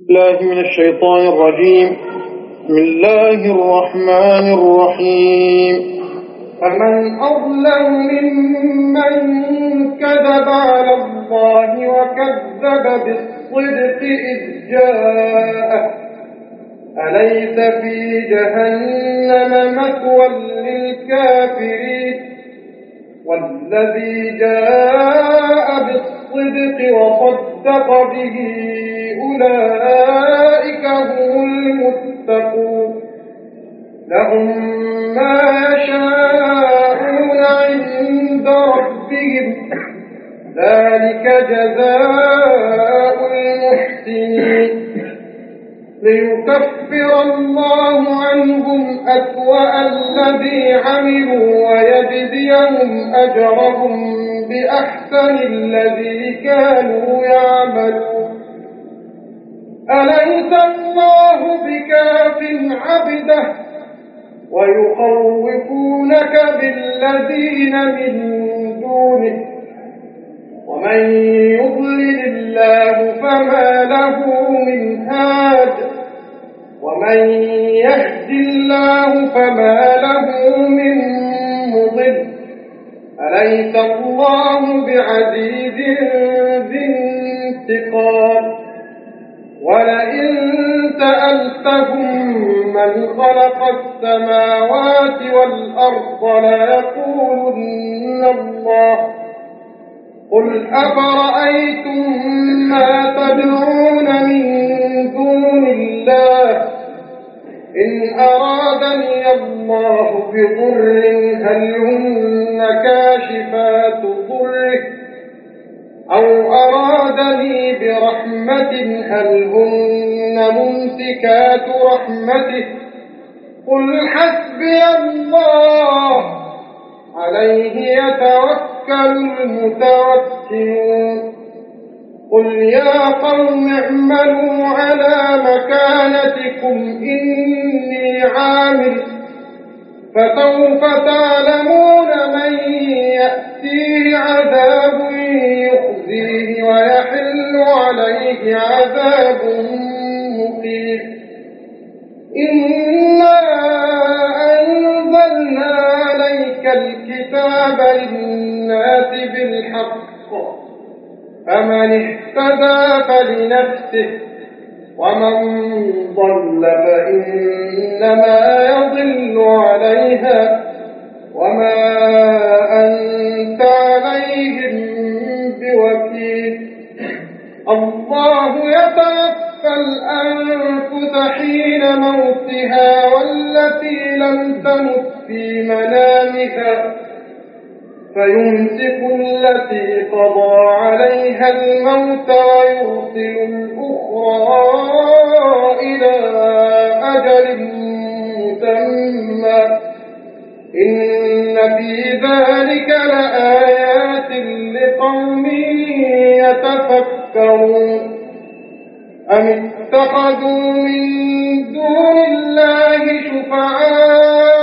الله من الشيطان الرجيم. بسم الله الرحمن الرحيم. فمن أظلم ممن كذب على الله وكذب بالصدق إذ جاءه أليس في جهنم مثوى للكافرين والذي جاء بالصدق وصدق به أولئك هم المتقون لهم ما يشاءون عند ربهم ذلك جزاء المحسنين ليكفر الله عنهم أسوأ الذي عملوا ويجزيهم أجرهم بأحسن الذي كانوا يعملون أليس الله بكاف عبده ويخوفونك بالذين من دونه ومن يضلل الله فما له من هاد ومن يهد الله فما له من مضل أليس الله بعزيز ذي انتقام ولئن سألتهم من خلق السماوات والأرض ليقولن الله قل أفرأيتم ما تدعون من دون الله إن أرادني الله بضر هل هن كاشفات ضره أو أرادني برحمة هل هن ممسكات رحمته قل حسبي الله عليه يتوكل المتوكلون قل يا قوم اعملوا على مكانتكم إني عامل فسوف تعلمون من يأتيه عذاب يخزيه ويحل عليه عذاب مقيم إنا أنزلنا عليك الكتاب للناس بالحق فمن اهتدى فلنفسه ومن ضل فإنما يضل عليها وما أنت عليهم بوكيل الله يتوفى الأنفس حين موتها والتي لم تمت في منامها فيمسك التي قضى عليها الموت ويرسل الأخرى إلى أجل مسمى إن في ذلك لآيات لقوم يتفكرون أم اتخذوا من دون الله شفعاء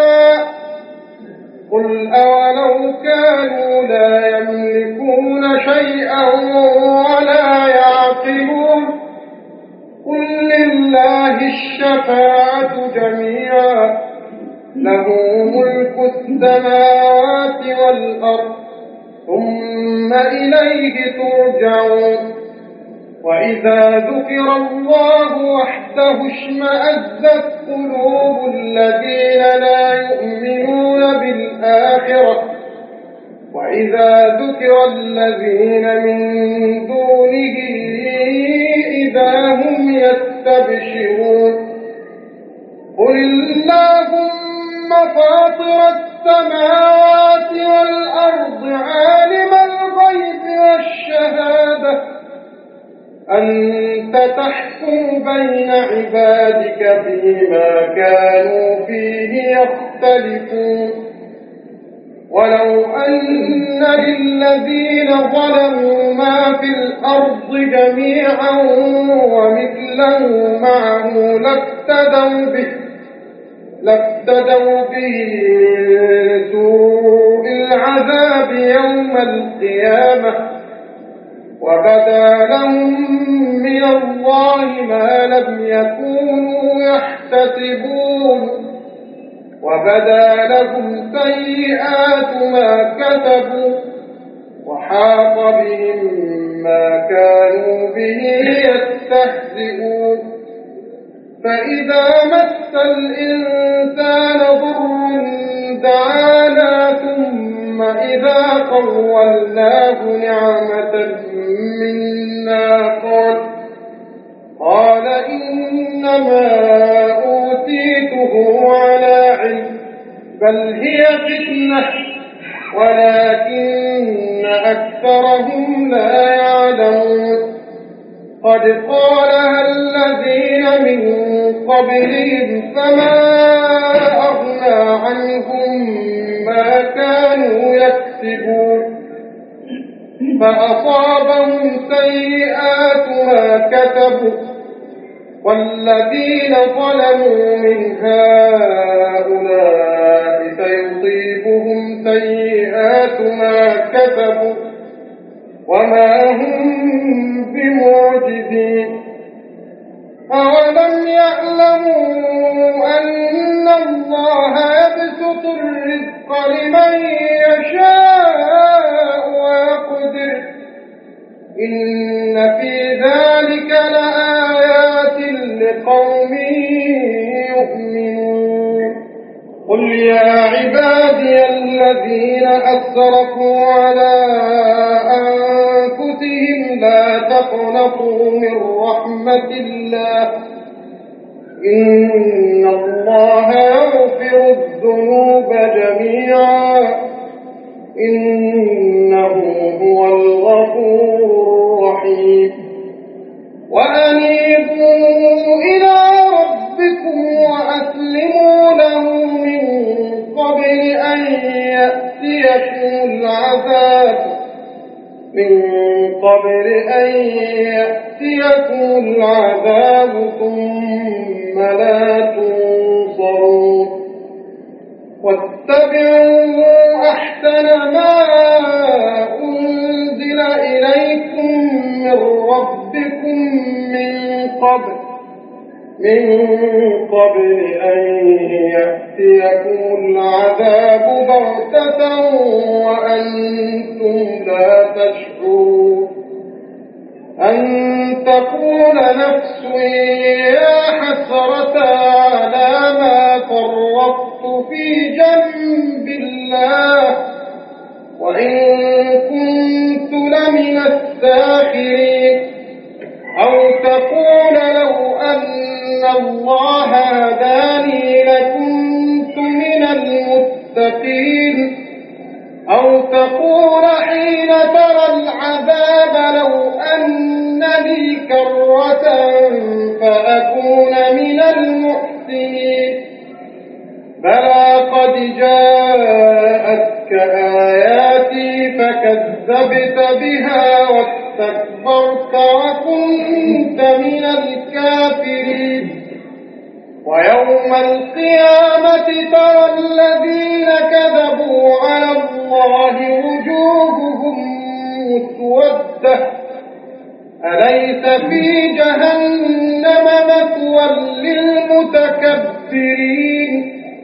قل أولو كانوا لا يملكون شيئا ولا يعقلون قل لله الشفاعة جميعا له ملك السماوات والأرض ثم إليه ترجعون وإذا ذكر الله وحده اشمأزت قلوب الذين لا يؤمنون بالآخرة وإذا ذكر الذين من دونه إذا هم يستبشرون قل اللهم فاطر السماوات والأرض عالم الغيب والشهادة أنت تحكم بين عبادك فيما كانوا فيه يختلفون ولو أن للذين ظلموا ما في الأرض جميعا ومثله معه لافتدوا به سوء العذاب يوم القيامة وبدا لهم من الله ما لم يكونوا يحتسبون وبدا لهم سيئات ما كسبوا وحاق بهم ما كانوا به يستهزئون فإذا مس الإنسان ضر دعانا ثم إذا خولناه نعمة منا قال إنما أوتيته على علم بل هي فتنة ولكن أكثرهم لا يعلمون قد قالها الذين من قبلهم فما أغنى عنهم ما كانوا يكسبون فأصابهم سيئات ما كسبوا والذين ظلموا من هؤلاء سيصيبهم سيئات ما كسبوا وما هم بمعجزين أولم يعلموا أن الله يبسط الرزق لمن يشاء ويقدر إن في ذلك لآيات لقوم يؤمنون قل يا عبادي الذين أسرفوا على أنفسهم لا تقنطوا من رحمة الله إن الله يغفر الذنوب جميعا إنه هو الغفور الرحيم وأنيبوا إلى ربكم وأسلموا له من قبل أن يأتيكم العذاب ثم لا تنصرون واتبعوا أحسن ما أنزل إليكم من ربكم من قبل أن يأتيكم العذاب بغتة وأنتم لا تشعرون أن تقول نفس يا حسرة على ما فرطت في جنب الله وإن كنت لمن الساخرين أو تقول لو أن الله هداني لكنت من المتقين أو تقول حين ترى العذاب لو أن لي كرة فأكون من المحسنين بلى قد جاءتك آياتي فكذبت بها واستكبرت وكنت من الكافرين ويوم القيامة ترى الذين كذبوا على الله وجوههم مسودة أليس في جهنم مثوى للمتكبرين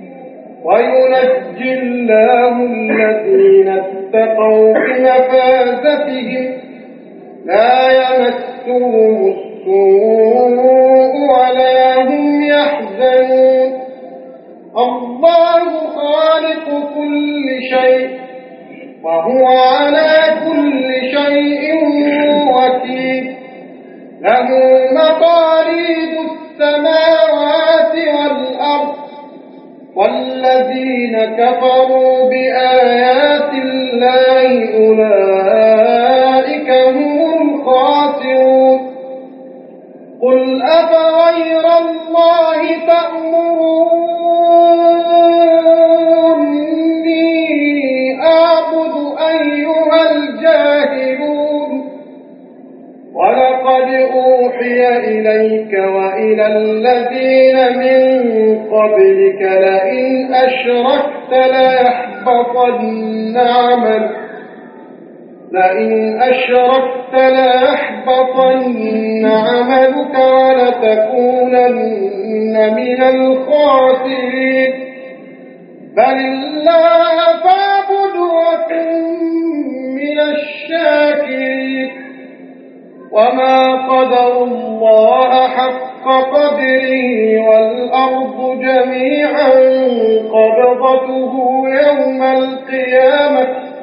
وينجي الله الذين اتقوا بمفازتهم لا يمسهم السوء ولا هم يحزنون الله خالق كل شيء وهو على كل شيء وكيل له مقاليد السماوات والأرض والذين كفروا بآيات الله أولئك هم الخاسرون قل أفغير الله تأمروني أعبد أيها الجاهلون ولقد أوحي إليك وإلى الذين من قبلك لئن أشركت ليحبطن عملك لئن أشركت ليحبطن عملك ولتكونن من الخاسرين بل الله فاعبد وكن من الشاكرين وما قدروا الله حق قدره والأرض جميعا قبضته يوم القيامة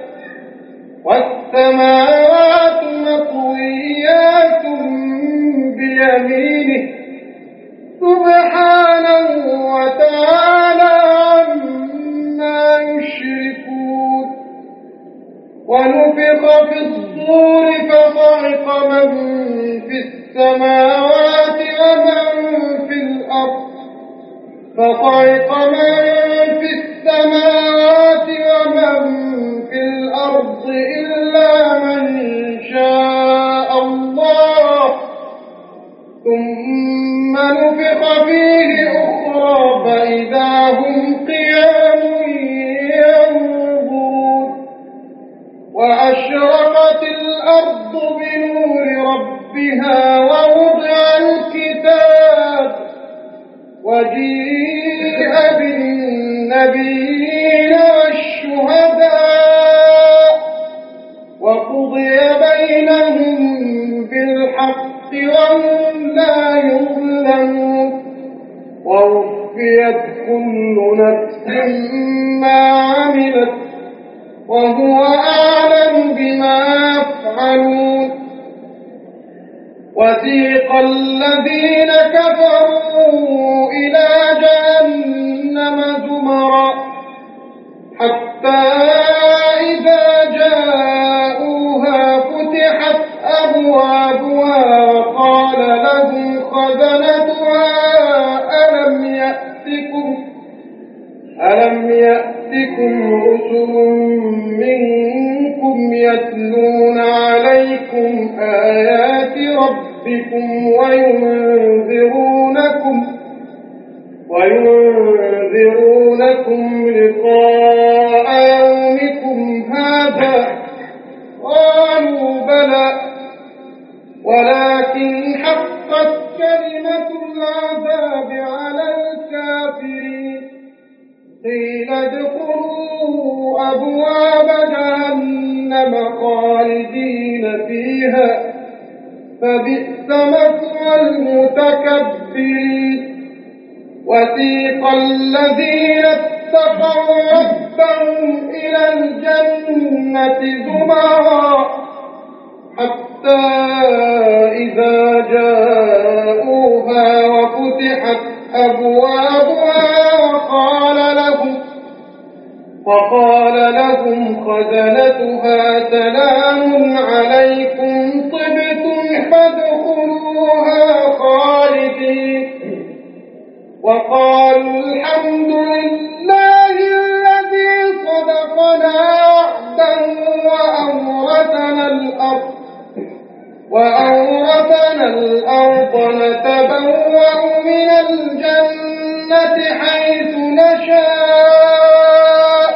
والسماوات مطويات بيمينه سبحانه وتعالى عما يشركون ونفخ في الصور فصعق من في السماوات ومن في الأرض إلا من شاء الله ثم نفخ فيه أخرى فإذا هم قيام ينظرون وأشرقت الأرض بنور ربها ووضع الكتاب وجيء بالنبيين والشهداء وقضي بينهم بالحق وهم لا يظلمون ووفيت كل نفس ما عملت وهو أعلم بما يفعلون وسيق الذين كفروا إلى جهنم زمرا حتى إذا جاءوها فتحت أبوابها وقال لهم خزنتها ألم يأتكم رسل منكم يتلون عليكم آيات ربكم وينذرونكم لقاء يومكم هذا قالوا بلى ولكن حقت كلمة العذاب على الكافرين قيل ادخلوا أبواب جهنم خالدين فيها فبئس مثوى المتكبرين وسيق الذين اتقوا ربهم إلى الجنة زمرا حتى إذا جاءوها وفتحت أبوابها وقال لهم خزنتها سلام عليكم طبتم فادخلوها خالدين وقالوا الحمد لله الذي صدقنا وعده وأورثنا الأرض نتبوأ من الجنة حيث نشاء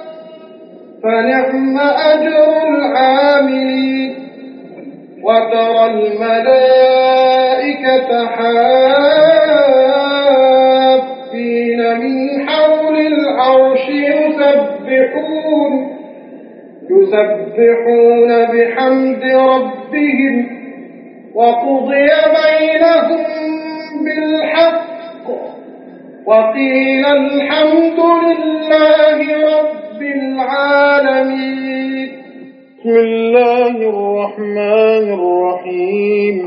فنعم أجر العاملين وترى الملائكة حافين من حول العرش يسبحون بحمد ربهم وقضي بينهم بالحق وقيل الحمد لله رب العالمين بسم الله الرحمن الرحيم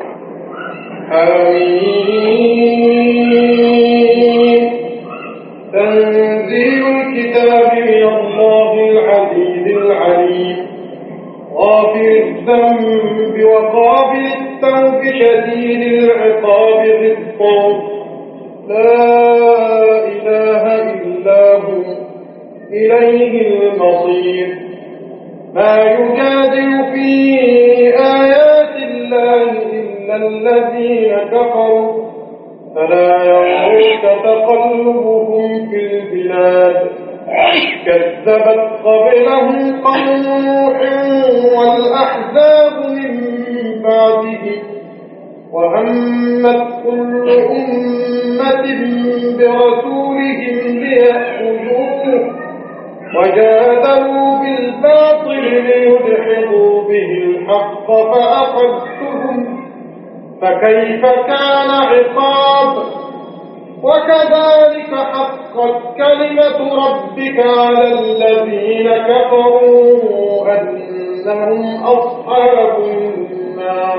حميم تنزيل الكتاب من الله العزيز العليم غافر الذنب وقابل التوب شديد العقاب ذي الطول لا إله إلا هو إليه المصير ما يجادل في آيات الله إلا الذين كفروا فلا يغرك تقلبهم في البلاد كذبت قبلهم قوم نوح والأحزاب من بعدهم وهمت كل أمة برسولهم ليأخذوه وجادلوا بالباطل ليدحضوا به الحق فأخذتهم فكيف كان عقاب وكذلك حقت كلمة ربك على الذين كفروا أنهم أصحاب النار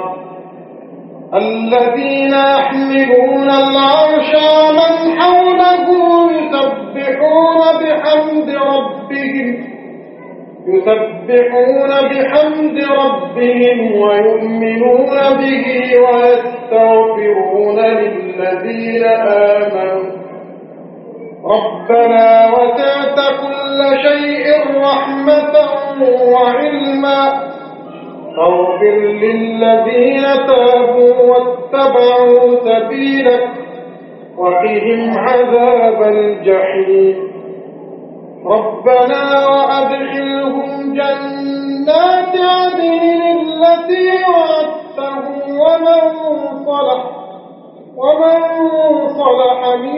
الذين يحملون العرش ومن حوله يسبحون بحمد ربهم ويؤمنون به ويستغفرون للذين آمنوا ربنا وسعت كل شيء رحمة وعلما فاغفر للذين تابوا واتبعوا سبيلك وقهم عذاب الجحيم ربنا وأدخلهم جنات عدن التي وعدتهم ومن صلح من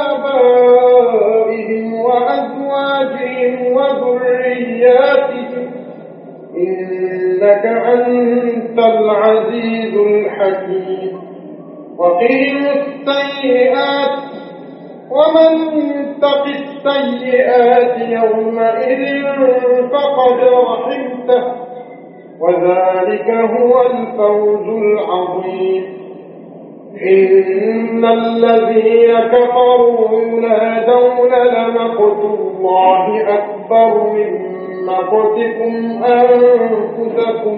آبائهم وأزواجهم وذرياتهم إنك أنت العزيز الحكيم وقهم السيئات ومن تق السيئات يومئذ فقد رحمته وذلك هو الفوز العظيم إن الذين كفروا ينادون لمقت الله أكبر من مقتكم أنفسكم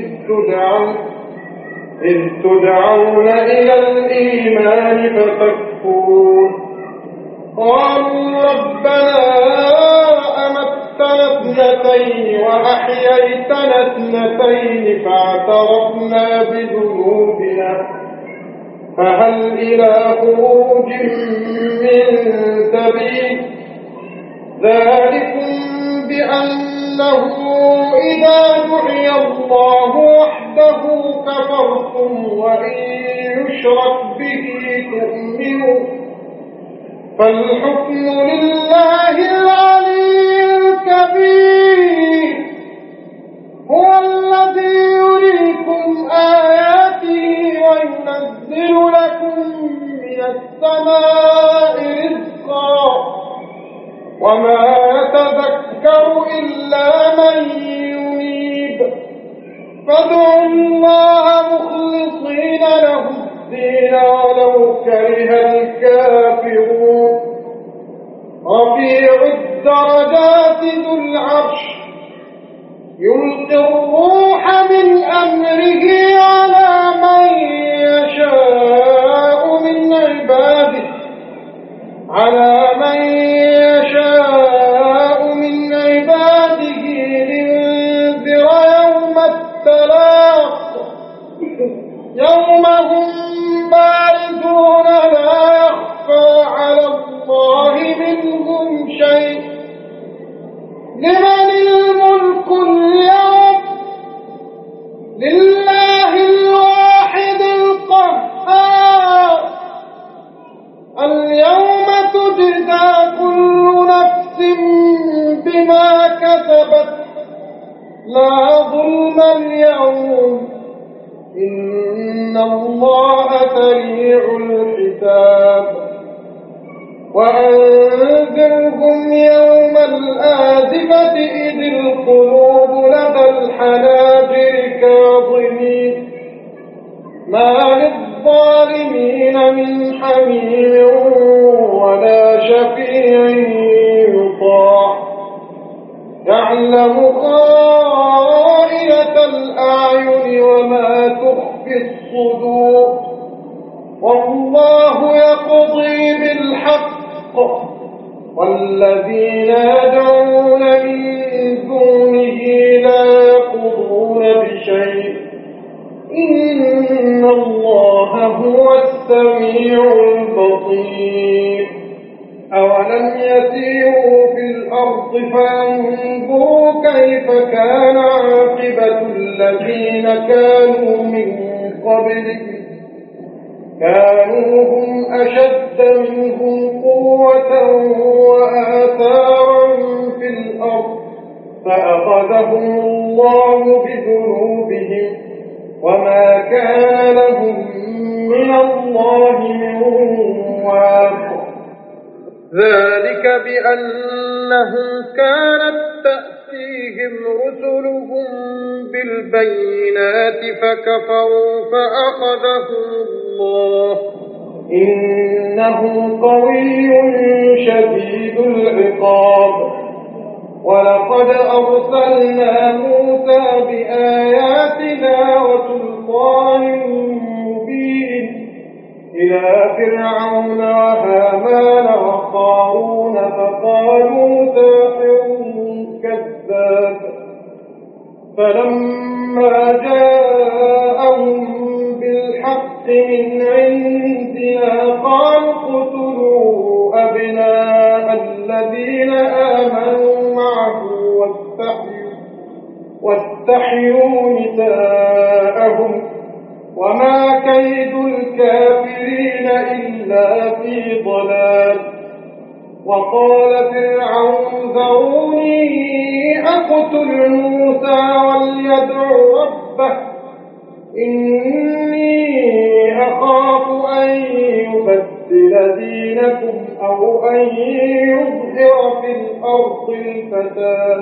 إذ تدعون إلى الإيمان فتكفرون قالوا ربنا أمتنا اثنتين وأحييتنا اثنتين فاعترفنا بذنوبنا فهل إلى خروج من سبيل ذلكم بأنه إذا دعي الله وحده كفرتم وإن يشرك به تؤمنوا فالحكم لله العلي الكبير هو الذي يريكم آياته وينزل لكم من السماء رزقا وما يتذكر إلا من ينيب فادعوا الله مخلصين له الدين ولو كره الكافرون رفيع الدرجات ذو العرش يلقي الروح من أمره على من يشاء من عباده لينذر يوم التلاق يوم هم باردون لا يخفى على الله منهم شيء لمن الملك اليوم لله الواحد القهار اليوم تجزى كل نفس بما كسبت لا ظلم اليوم إن الله سريع الحساب وأنذرهم يوم الآزفة إذ القلوب لدى الحناجر كاظمين ما للظالمين من حميم ولا شفيع يطاع يعلم خائنة الأعين وما تخفي الصدور والله يقضي بالحق والذين يدعون من دونه لا يقضون بشيء إن الله هو السميع البصير أولم يسيروا في الأرض فينظروا كيف كان عاقبة الذين كانوا من قبلهم كانوا هم أشد منهم قوة وآثارا في الأرض فأخذهم الله بذنوبهم وما كان لهم من الله من واق ذلك بأنهم كانت تأتيهم رسلهم بالبينات فكفروا فأخذهم الله إنه قوي شديد العقاب ولقد أرسلنا موسى بآياتنا وسلطان مبين إلى فرعون وهامان وقارون فقالوا ساحر كذاب فلما جاءهم بالحق من عندنا قالوا اقتلوا أبناء الذين آمنوا معه واستحيوا نساءهم وما كيد الكافرين إلا في ضلال وقال فرعون ذروني أقتل موسى وليدع ربه إني أخاف أن يبدل دينكم أو أن يظهر في الأرض الفساد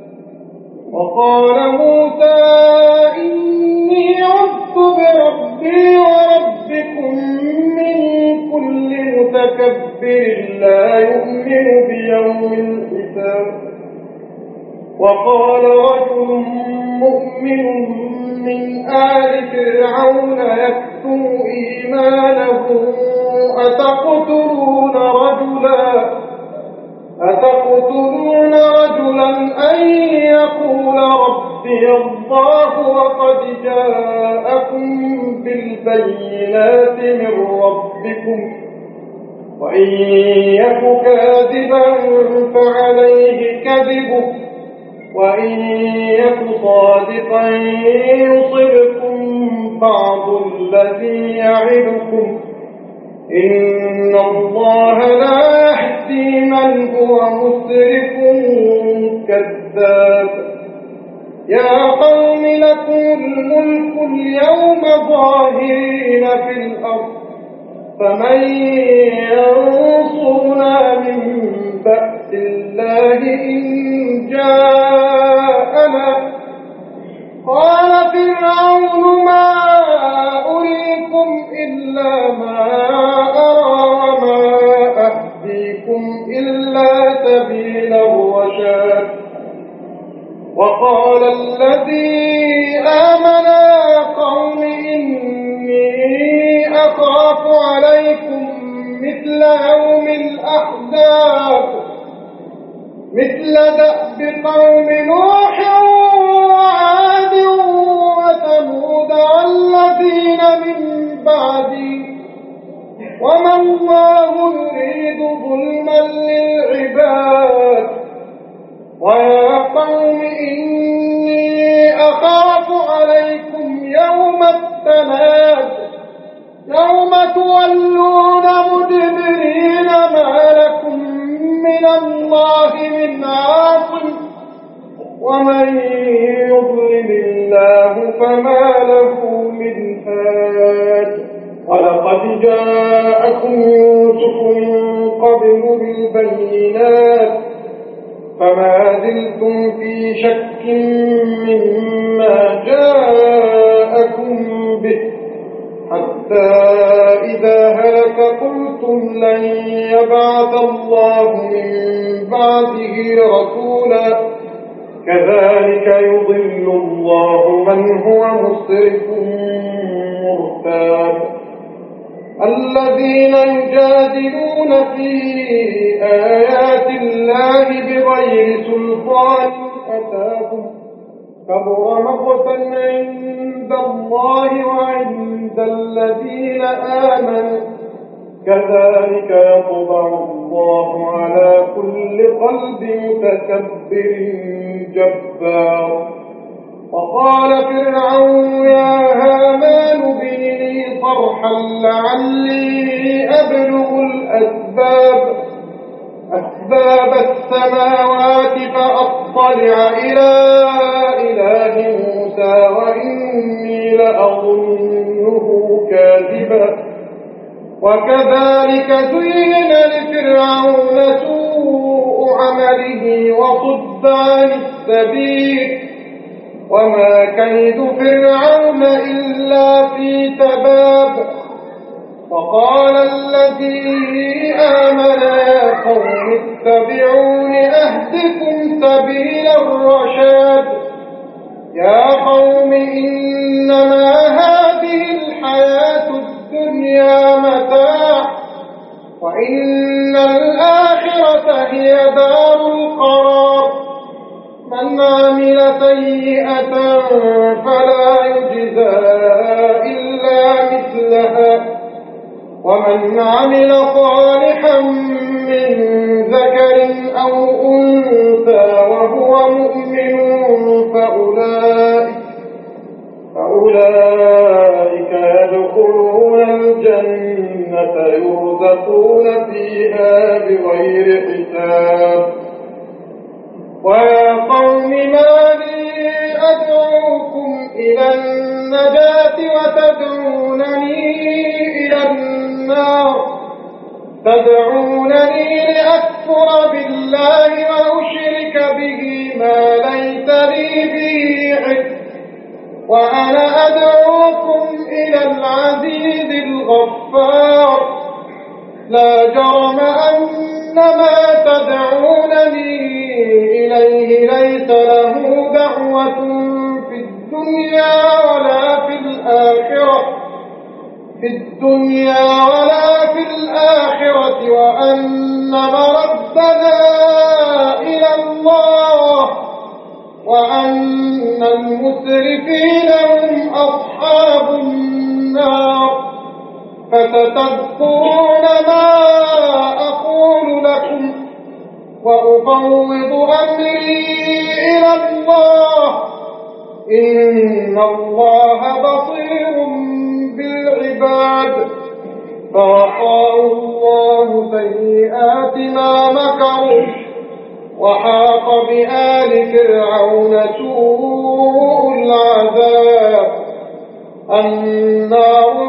وقال موسى إني عذت بربي وربكم من كل متكبر لا يؤمن بيوم الحساب وقال رجل مؤمن من آل فرعون يكتم إيمانه أتقتلون رجلا أن يقول ربي الله وقد جاءكم بالبينات من ربكم وإن يك كاذبا فعليه كذبه وإن يك صادقا يصبكم بعض الذي يعدكم إن الله لا يهدي من هو مسرف كذاب يا قوم لكم الملك اليوم ظاهرين في الأرض فمن ينصرنا من بأس الله إن جاءنا قال فرعون ما أريكم إلا ما أرى وما أهديكم إلا سبيل الرشاد وقال الذي آمن يا قوم إني أخاف عليكم مثل يوم الأحزاب مثل دأب قوم نوح وعاد وثمود والذين من بعدي وما الله يريد ظلما للعباد ويا قوم إني أخاف عليكم يوم التناد يوم تولون مدبرين ما لكم من الله من عاصم ومن يضلل الله فما له من هاد ولقد جاءكم يوسف من قبل بالبينات فما زلتم في شك مما جاءكم به حتى إذا هلك قلتم لن يبعث الله من بعده رسولا كذلك يضل الله من هو مسرف مرتاب الذين يجادلون في آيات الله بغير سلطان أتاهم كبر مقتا عند الله وعند الذين آمنوا كذلك يطبع الله على كل قلب متكبر جبار. وقال فرعون يا هامان ابن لي صرحا لعلي أبلغ أسباب السماوات فأطلع إلى إله موسى وإني لأظنه كاذبا. وكذلك زين لفرعون سوء عمله وصد عن السبيل وما كيد فرعون إلا في تباب. وقال الذي آمن يا قوم اتبعون أهدكم سبيل الرشاد. يا قوم إنما هذه الحياة الدنيا متاع وإن الآخرة هي دار القرار. من عمل سيئة فلا يجزى إلا مثلها ومن عمل صالحا من ذكر أو أنثى وهو مؤمن فأولئك يدخلون الجنة يرزقون فيها بغير حساب. ويا قوم ما لي أدعوكم إلى النجاة وتدعونني إلى النار. تدعونني لأكفر بالله وأشرك به ما ليس لي به علم وأنا أدعوكم إلى العزيز الغفار. لا جرم أن ما تدعونني إليه ليس له دعوة في الدنيا ولا في الآخرة وأن مردنا إلى الله وأن المسرفين هم أصحاب النار. فستذكرون ما أقول لكم وأفوض أمري إلى الله إن الله بصير بالعباد. فوقاه الله سيئات ما مكروا وحاق بآل فرعون سوء العذاب. النار